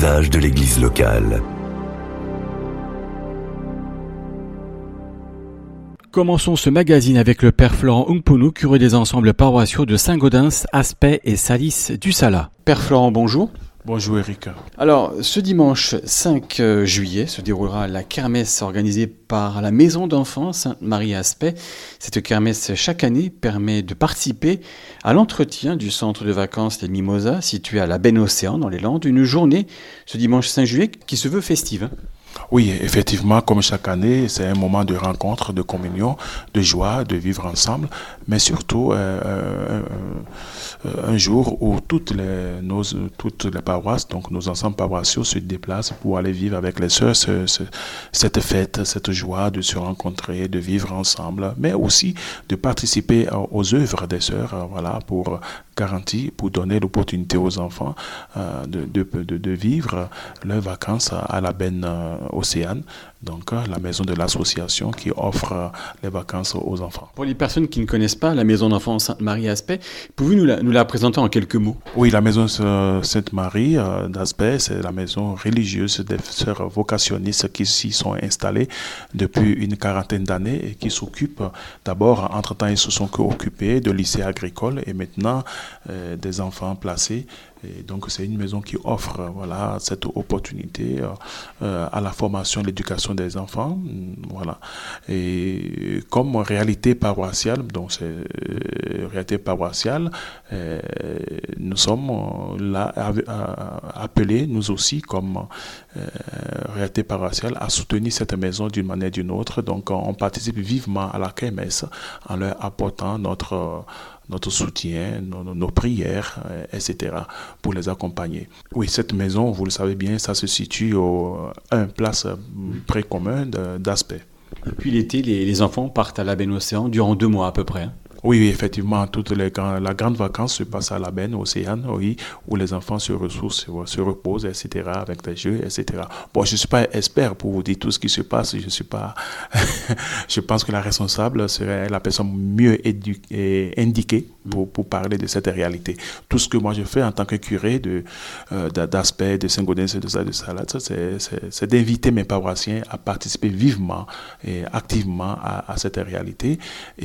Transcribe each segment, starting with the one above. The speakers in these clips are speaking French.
visages de l'église locale. Commençons ce magazine avec le père Florent Ungpunu, curé des ensembles paroissiaux de Saint-Gaudens, Aspet et Salis du Sala. Père Florent, bonjour. Bonjour Eric. Alors, ce dimanche 5 juillet se déroulera la kermesse organisée par la Maison d'enfants Sainte-Marie Aspet. Cette kermesse, chaque année, permet de participer à l'entretien du centre de vacances Les Mimosas, situé à la Benne Océan, dans les Landes. Une journée, ce dimanche 5 juillet, qui se veut festive. Oui, effectivement, comme chaque année, c'est un moment de rencontre, de communion, de joie, de vivre ensemble, mais surtout un jour où toutes les paroisses, donc nos ensembles paroissiaux, se déplacent pour aller vivre avec les sœurs cette fête, cette joie de se rencontrer, de vivre ensemble, mais aussi de participer aux œuvres des sœurs, voilà, pour garantir, pour donner l'opportunité aux enfants de vivre leurs vacances à la Benne Océane, donc la maison de l'association qui offre les vacances aux enfants. Pour les personnes qui ne connaissent pas la maison d'enfants Sainte-Marie Aspet, pouvez-vous nous la présenter en quelques mots? Oui, la maison Sainte-Marie d'Aspet, c'est la maison religieuse des sœurs vocationnistes qui s'y sont installées depuis une quarantaine d'années et qui s'occupent d'abord, entre-temps ils se sont occupés de lycées agricoles et maintenant des enfants placés. Et donc c'est une maison qui offre voilà, cette opportunité à la formation et l'éducation des enfants. Voilà. Et comme réalité paroissiale, donc c'est réalité paroissiale, nous sommes là appelés, nous aussi, comme réalité paroissiale, à soutenir cette maison d'une manière ou d'une autre. Donc on participe vivement à la kermesse en leur apportant notre soutien, nos prières, etc., pour les accompagner. Oui, cette maison, vous le savez bien, ça se situe place précommun d'Aspet. Et puis l'été, les enfants partent à la Benne Océan durant 2 mois à peu près. Oui, effectivement, la grande vacance se passe à la Benne Océane, oui, où les enfants se ressourcent, se reposent, etc., avec des jeux, etc. Bon, je ne suis pas expert pour vous dire tout ce qui se passe, je suis pas... Je pense que la responsable serait la personne mieux indiquée pour parler de cette réalité. Tout ce que moi je fais en tant que curé d'Aspet, de Saint-Gaudens et de Salat, c'est d'inviter mes paroissiens à participer vivement et activement à cette réalité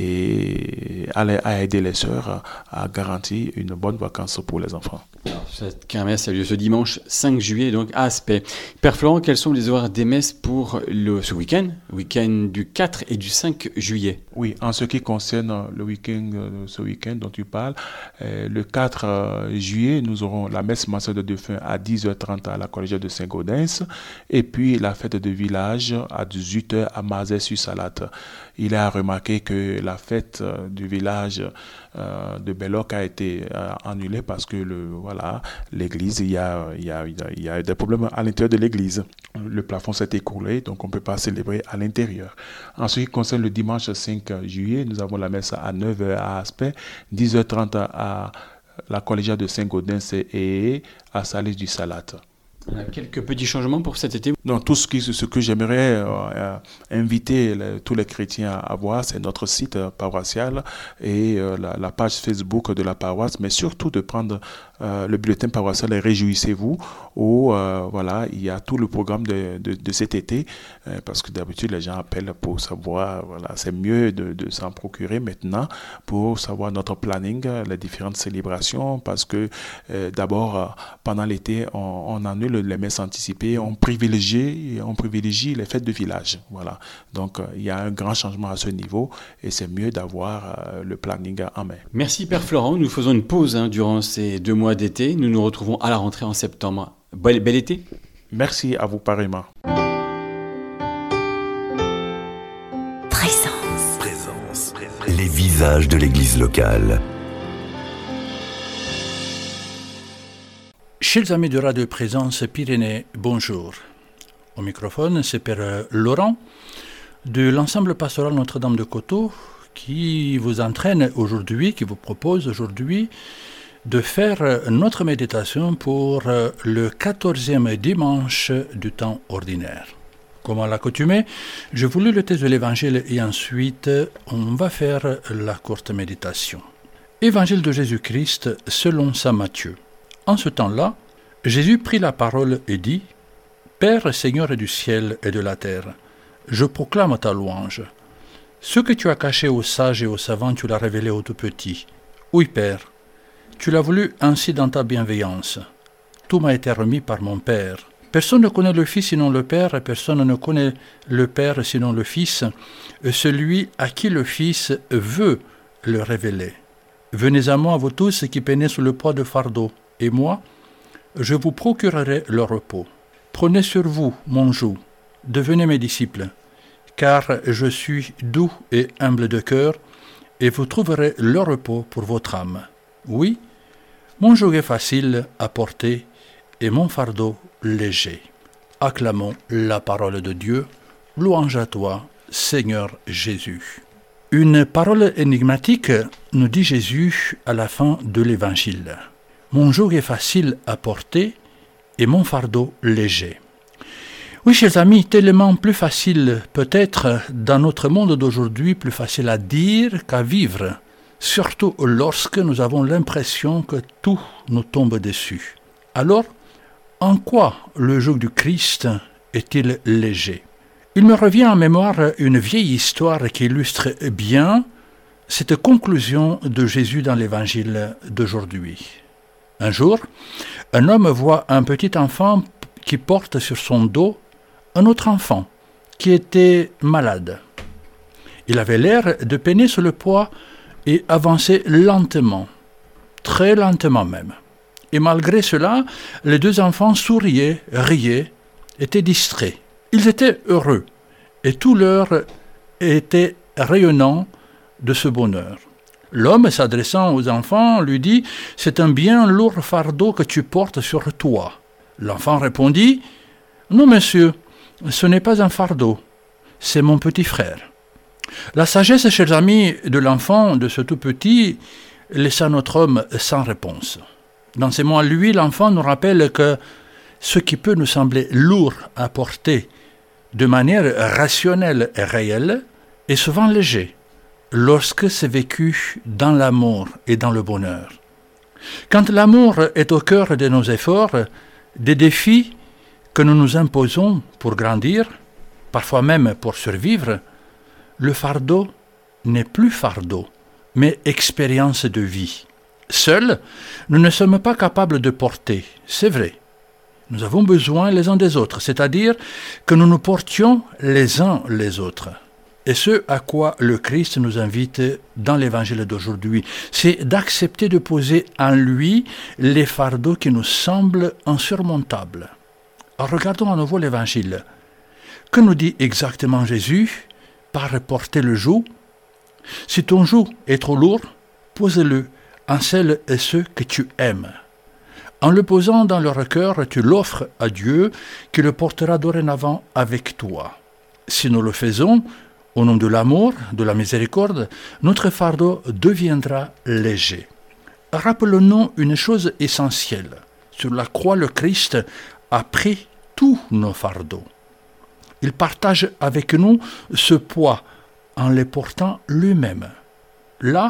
et à aider les sœurs à garantir une bonne vacance pour les enfants. Alors, cette kermesse a lieu ce dimanche 5 juillet donc à Aspet. Père Florent, quels sont les horaires des messes pour ce week-end du 4 et du 5 juillet? Oui, en ce qui concerne ce week-end dont tu parles, le 4 juillet, nous aurons la messe mensuelle de défunts à 10h30 à la collégiale de Saint-Gaudens et puis la fête de village à 18h à Mazet-sur-Salate. Il est à remarquer que la fête du village de Belloc a été annulée parce que l'église, il y a des problèmes à l'intérieur de l'église. Le plafond s'est écroulé, donc on ne peut pas célébrer à l'intérieur. En ce qui concerne le dimanche 5 juillet, nous avons la messe à 9h à Aspet, 10h30 à la collégiale de Saint-Gaudens et à Salis du Salat. Quelques petits changements pour cet été? Donc, tout ce que j'aimerais inviter tous les chrétiens à voir, c'est notre site paroissial et la page Facebook de la paroisse, mais surtout de prendre le bulletin paroissial et Réjouissez-vous, où il y a tout le programme de cet été, parce que d'habitude les gens appellent pour savoir, c'est mieux de s'en procurer maintenant pour savoir notre planning, les différentes célébrations, parce que d'abord, pendant l'été, on annule les messes anticipées, on privilégie les fêtes de village. Voilà. Donc, il y a un grand changement à ce niveau et c'est mieux d'avoir le planning en main. Merci Père Florent. Nous faisons une pause durant ces 2 mois d'été. Nous nous retrouvons à la rentrée en septembre. Bel été. Merci à vous pareillement. Présence. Les visages de l'église locale. Chers amis de Radio Présence Pyrénées, bonjour. Au microphone, c'est Père Laurent de l'ensemble pastoral Notre-Dame de Coteau qui vous propose aujourd'hui de faire notre méditation pour le 14e dimanche du temps ordinaire. Comme à l'accoutumée, je vous lis le texte de l'Évangile et ensuite on va faire la courte méditation. Évangile de Jésus-Christ selon saint Matthieu. En ce temps-là, Jésus prit la parole et dit, « Père, Seigneur du ciel et de la terre, je proclame ta louange. Ce que tu as caché aux sages et aux savants, tu l'as révélé aux tout petits. Oui, Père, tu l'as voulu ainsi dans ta bienveillance. Tout m'a été remis par mon Père. Personne ne connaît le Fils sinon le Père, et personne ne connaît le Père sinon le Fils, celui à qui le Fils veut le révéler. Venez à moi, vous tous qui peinez sous le poids de fardeau, et moi, je vous procurerai le repos. Prenez sur vous mon joug, devenez mes disciples, car je suis doux et humble de cœur, et vous trouverez le repos pour votre âme. Oui, mon joug est facile à porter, et mon fardeau léger. Acclamons la parole de Dieu. Louange à toi, Seigneur Jésus. Une parole énigmatique nous dit Jésus à la fin de l'Évangile. Mon joug est facile à porter et mon fardeau léger. Oui, chers amis, tellement plus facile peut-être dans notre monde d'aujourd'hui, plus facile à dire qu'à vivre, surtout lorsque nous avons l'impression que tout nous tombe dessus. Alors, en quoi le joug du Christ est-il léger? Il me revient en mémoire une vieille histoire qui illustre bien cette conclusion de Jésus dans l'Évangile d'aujourd'hui. Un jour, un homme voit un petit enfant qui porte sur son dos un autre enfant qui était malade. Il avait l'air de peiner sous le poids et avançait lentement, très lentement même. Et malgré cela, les deux enfants souriaient, riaient, étaient distraits. Ils étaient heureux, et tout leur était rayonnant de ce bonheur. L'homme, s'adressant aux enfants, lui dit « C'est un bien lourd fardeau que tu portes sur toi. » L'enfant répondit « Non, monsieur, ce n'est pas un fardeau, c'est mon petit frère. » La sagesse, chers amis, de l'enfant, de ce tout petit, laissa notre homme sans réponse. Dans ces mots à lui, l'enfant nous rappelle que ce qui peut nous sembler lourd à porter de manière rationnelle et réelle est souvent léger lorsque c'est vécu dans l'amour et dans le bonheur. Quand l'amour est au cœur de nos efforts, des défis que nous nous imposons pour grandir, parfois même pour survivre, le fardeau n'est plus fardeau, mais expérience de vie. Seuls, nous ne sommes pas capables de porter, c'est vrai. Nous avons besoin les uns des autres, c'est-à-dire que nous nous portions les uns les autres. Et ce à quoi le Christ nous invite dans l'Évangile d'aujourd'hui, c'est d'accepter de poser en lui les fardeaux qui nous semblent insurmontables. Alors regardons à nouveau l'Évangile. Que nous dit exactement Jésus par porter le joug? Si ton joug est trop lourd, pose-le en celles et ceux que tu aimes. En le posant dans leur cœur, tu l'offres à Dieu qui le portera dorénavant avec toi. Si nous le faisons, au nom de l'amour, de la miséricorde, notre fardeau deviendra léger. Rappelons-nous une chose essentielle. Sur la croix, le Christ a pris tous nos fardeaux. Il partage avec nous ce poids en les portant lui-même. Là,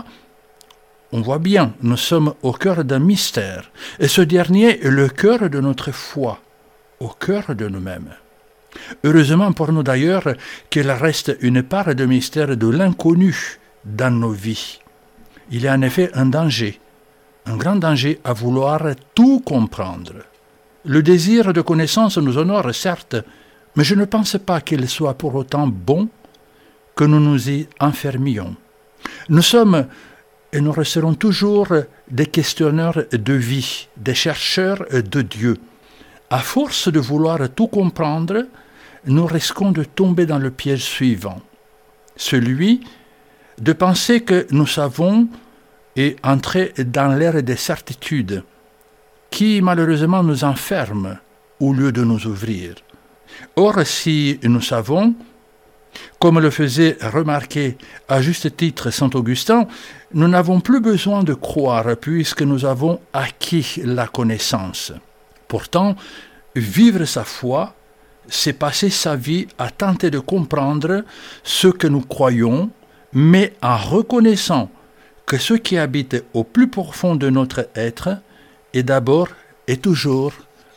on voit bien, nous sommes au cœur d'un mystère, et ce dernier est le cœur de notre foi, au cœur de nous-mêmes. Heureusement pour nous d'ailleurs qu'il reste une part de mystère de l'inconnu dans nos vies. Il y a en effet un danger, un grand danger à vouloir tout comprendre. Le désir de connaissance nous honore, certes, mais je ne pense pas qu'il soit pour autant bon que nous nous y enfermions. Nous sommes et nous resterons toujours des questionneurs de vie, des chercheurs de Dieu. À force de vouloir tout comprendre, nous risquons de tomber dans le piège suivant, celui de penser que nous savons et entrer dans l'ère des certitudes, qui malheureusement nous enferme au lieu de nous ouvrir. Or, si nous savons, comme le faisait remarquer à juste titre saint Augustin, nous n'avons plus besoin de croire puisque nous avons acquis la connaissance. Pourtant, vivre sa foi, c'est passer sa vie à tenter de comprendre ce que nous croyons, mais en reconnaissant que ce qui habite au plus profond de notre être est d'abord et toujours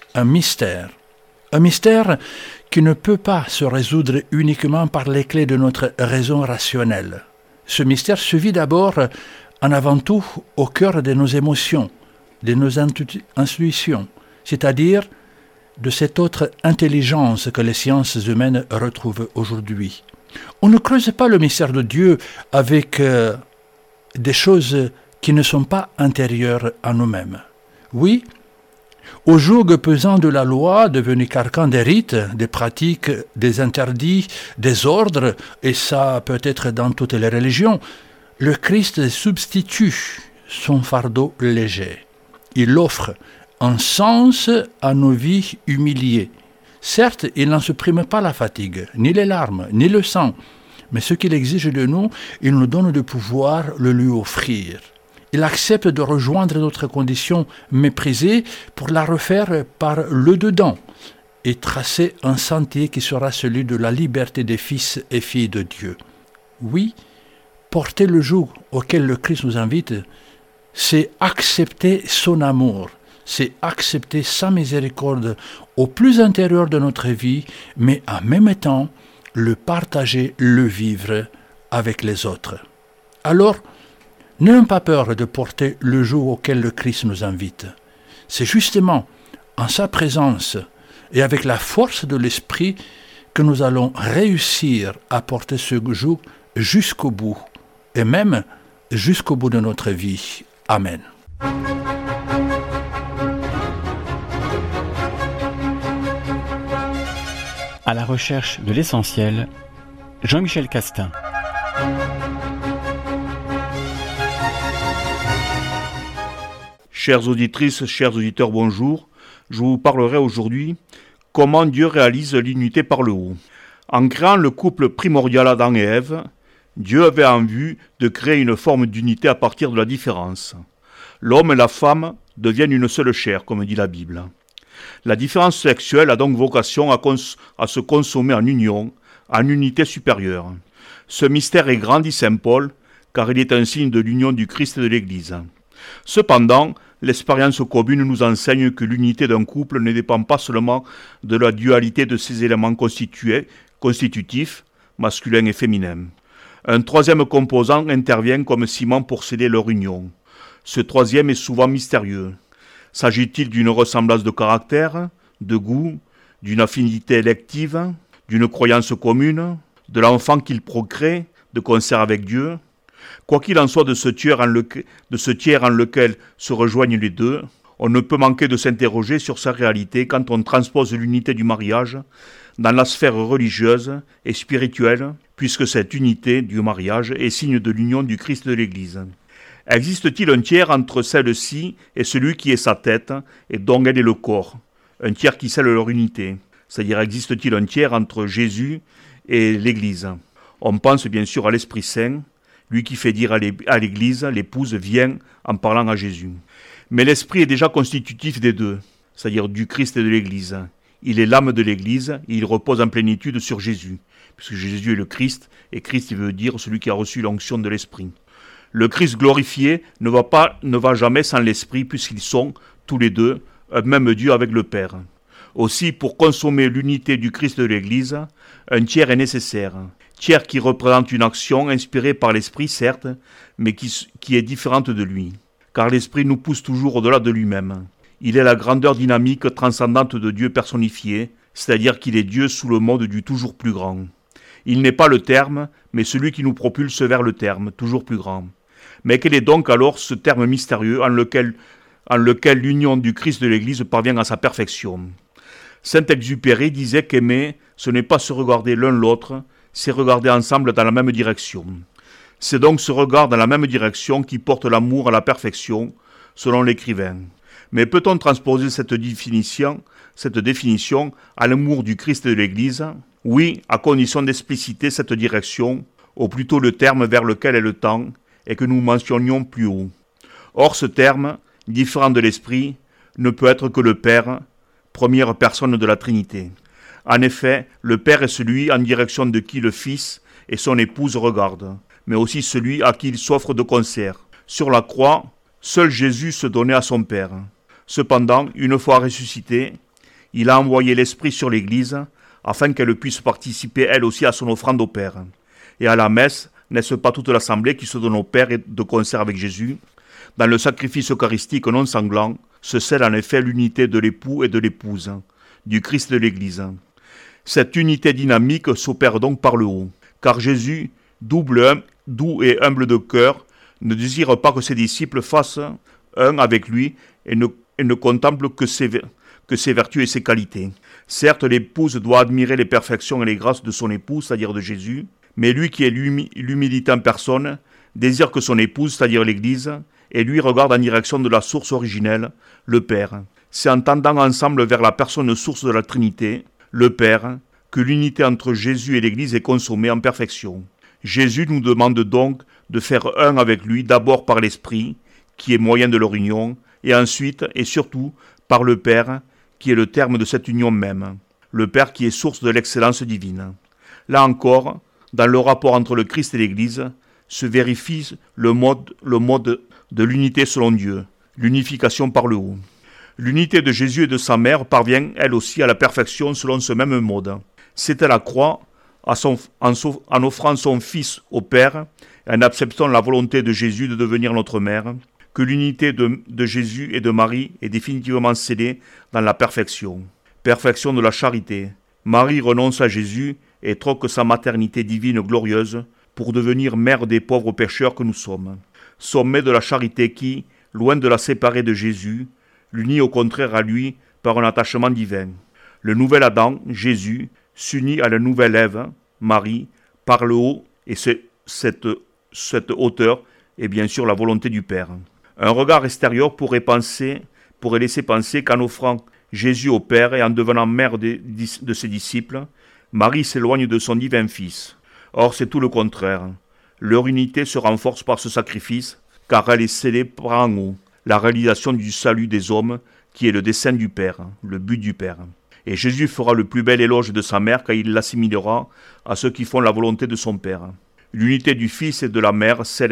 un mystère qui ne peut pas se résoudre uniquement par les clés de notre raison rationnelle. Ce mystère se vit d'abord, en avant tout, au cœur de nos émotions, de nos intuitions, c'est-à-dire de cette autre intelligence que les sciences humaines retrouvent aujourd'hui. On ne creuse pas le mystère de Dieu avec des choses qui ne sont pas intérieures à nous-mêmes. Oui, au joug pesant de la loi, devenu carcan des rites, des pratiques, des interdits, des ordres, et ça peut être dans toutes les religions, le Christ substitue son fardeau léger. Il offre un sens à nos vies humiliées. Certes, il n'en supprime pas la fatigue, ni les larmes, ni le sang, mais ce qu'il exige de nous, il nous donne le pouvoir le lui offrir. Il accepte de rejoindre notre condition méprisée pour la refaire par le dedans et tracer un sentier qui sera celui de la liberté des fils et filles de Dieu. Oui, porter le joug auquel le Christ nous invite, c'est accepter son amour, c'est accepter sa miséricorde au plus intérieur de notre vie, mais en même temps, le partager, le vivre avec les autres. Alors, n'ayons pas peur de porter le joug auquel le Christ nous invite. C'est justement en sa présence et avec la force de l'Esprit que nous allons réussir à porter ce joug jusqu'au bout, et même jusqu'au bout de notre vie. Amen. À la recherche de l'essentiel, Jean-Michel Castin. Chères auditrices, chers auditeurs, bonjour. Je vous parlerai aujourd'hui comment Dieu réalise l'unité par le haut. En créant le couple primordial Adam et Ève, Dieu avait en vue de créer une forme d'unité à partir de la différence. L'homme et la femme deviennent une seule chair, comme dit la Bible. La différence sexuelle a donc vocation à se consommer en union, en unité supérieure. Ce mystère est grand, dit saint Paul, car il est un signe de l'union du Christ et de l'Église. Cependant, l'expérience commune nous enseigne que l'unité d'un couple ne dépend pas seulement de la dualité de ses éléments constitutifs, masculin et féminin. Un troisième composant intervient comme ciment pour sceller leur union. Ce troisième est souvent mystérieux. S'agit-il d'une ressemblance de caractère, de goût, d'une affinité élective, d'une croyance commune, de l'enfant qu'il procrée, de concert avec Dieu? Quoi qu'il en soit de ce tiers en lequel se rejoignent les deux, on ne peut manquer de s'interroger sur sa réalité quand on transpose l'unité du mariage dans la sphère religieuse et spirituelle, puisque cette unité du mariage est signe de l'union du Christ de l'Église. Existe-t-il un tiers entre celle-ci et celui qui est sa tête et dont elle est le corps, un tiers qui scelle leur unité? C'est-à-dire, existe-t-il un tiers entre Jésus et l'Église? On pense bien sûr à l'Esprit Saint, lui qui fait dire à l'Église, l'épouse vient en parlant à Jésus. Mais l'Esprit est déjà constitutif des deux, c'est-à-dire du Christ et de l'Église. Il est l'âme de l'Église et il repose en plénitude sur Jésus, puisque Jésus est le Christ, et Christ veut dire celui qui a reçu l'onction de l'Esprit. Le Christ glorifié ne va jamais sans l'Esprit, puisqu'ils sont, tous les deux, un même Dieu avec le Père. Aussi, pour consommer l'unité du Christ de l'Église, un tiers est nécessaire. Tiers qui représente une action inspirée par l'Esprit, certes, mais qui est différente de lui. Car l'Esprit nous pousse toujours au-delà de lui-même. Il est la grandeur dynamique transcendante de Dieu personnifié, c'est-à-dire qu'il est Dieu sous le mode du toujours plus grand. Il n'est pas le terme, mais celui qui nous propulse vers le terme, toujours plus grand. Mais quel est donc alors ce terme mystérieux en lequel l'union du Christ de l'Église parvient à sa perfection? Saint-Exupéry disait qu'aimer, ce n'est pas se regarder l'un l'autre, c'est regarder ensemble dans la même direction. C'est donc ce regard dans la même direction qui porte l'amour à la perfection, selon l'écrivain. Mais peut-on transposer cette définition à l'amour du Christ et de l'Église? Oui, à condition d'expliciter cette direction, ou plutôt le terme vers lequel elle tend, et que nous mentionnions plus haut. Or ce terme, différent de l'Esprit, ne peut être que le Père, première personne de la Trinité. En effet, le Père est celui en direction de qui le Fils et son épouse regardent, mais aussi celui à qui il s'offre de concert. Sur la croix, seul Jésus se donnait à son Père. Cependant, une fois ressuscité, Il a envoyé l'Esprit sur l'Église afin qu'elle puisse participer elle aussi à son offrande au Père. Et à la messe, n'est-ce pas toute l'assemblée qui se donne au Père et de concert avec Jésus? Dans le sacrifice eucharistique non sanglant, se scelle en effet l'unité de l'époux et de l'épouse, du Christ et de l'Église. Cette unité dynamique s'opère donc par le haut, car Jésus, doux et humble de cœur, ne désire pas que ses disciples fassent un avec lui et ne contemplent que ses vertus et ses qualités. Certes, l'épouse doit admirer les perfections et les grâces de son époux, c'est-à-dire de Jésus, mais lui qui est l'humilité en personne, désire que son épouse, c'est-à-dire l'Église, et lui regarde en direction de la source originelle, le Père. C'est en tendant ensemble vers la personne source de la Trinité, le Père, que l'unité entre Jésus et l'Église est consommée en perfection. Jésus nous demande donc de faire un avec lui, d'abord par l'Esprit, qui est moyen de leur union, et ensuite et surtout par le Père, qui est le terme de cette union même, le Père qui est source de l'excellence divine. Là encore, dans le rapport entre le Christ et l'Église, se vérifie le mode de l'unité selon Dieu, l'unification par le haut. L'unité de Jésus et de sa mère parvient elle aussi à la perfection selon ce même mode. C'est à la croix, en offrant son Fils au Père, et en acceptant la volonté de Jésus de devenir notre mère, que l'unité de Jésus et de Marie est définitivement scellée dans la perfection. Perfection de la charité. Marie renonce à Jésus et troque sa maternité divine glorieuse pour devenir mère des pauvres pécheurs que nous sommes. Sommet de la charité qui, loin de la séparer de Jésus, l'unit au contraire à lui par un attachement divin. Le nouvel Adam, Jésus, s'unit à la nouvelle Ève, Marie, par le haut, et cette hauteur est bien sûr la volonté du Père. Un regard extérieur pourrait laisser penser qu'en offrant Jésus au Père et en devenant mère de ses disciples, Marie s'éloigne de son divin Fils. Or, c'est tout le contraire. Leur unité se renforce par ce sacrifice, car elle est scellée par en haut, la réalisation du salut des hommes, qui est le dessein du Père, le but du Père. Et Jésus fera le plus bel éloge de sa mère, car il l'assimilera à ceux qui font la volonté de son Père. L'unité du Fils et de la mère se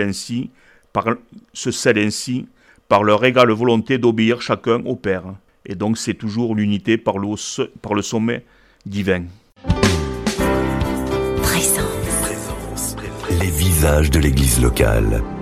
scelle ainsi par leur égale volonté d'obéir chacun au Père. Et donc c'est toujours l'unité par le sommet divin. Les visages de l'Église locale.